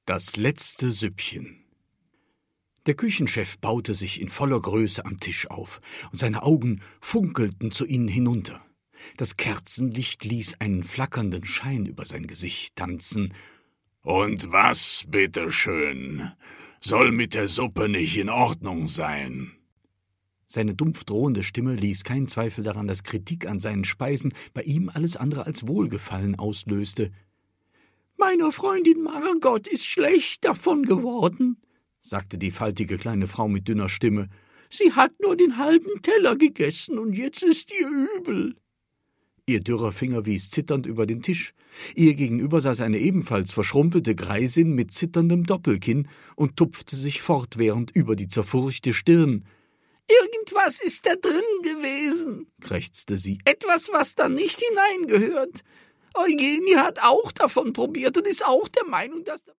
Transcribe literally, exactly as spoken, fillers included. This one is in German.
Das letzte Süppchen. Der Küchenchef baute sich in voller Größe am Tisch auf, und seine Augen funkelten zu ihnen hinunter. Das Kerzenlicht ließ einen flackernden Schein über sein Gesicht tanzen. »Und was, bitteschön, soll mit der Suppe nicht in Ordnung sein?« Seine dumpf drohende Stimme ließ keinen Zweifel daran, dass Kritik an seinen Speisen bei ihm alles andere als Wohlgefallen auslöste. »Meiner Freundin Margot ist schlecht davon geworden«, sagte die faltige kleine Frau mit dünner Stimme. »Sie hat nur den halben Teller gegessen, und jetzt ist ihr übel.« Ihr dürrer Finger wies zitternd über den Tisch. Ihr gegenüber saß eine ebenfalls verschrumpelte Greisin mit zitterndem Doppelkinn und tupfte sich fortwährend über die zerfurchte Stirn. »Irgendwas ist da drin gewesen«, krächzte sie. »Etwas, was da nicht hineingehört. Eugenie hat auch davon probiert und ist auch der Meinung, dass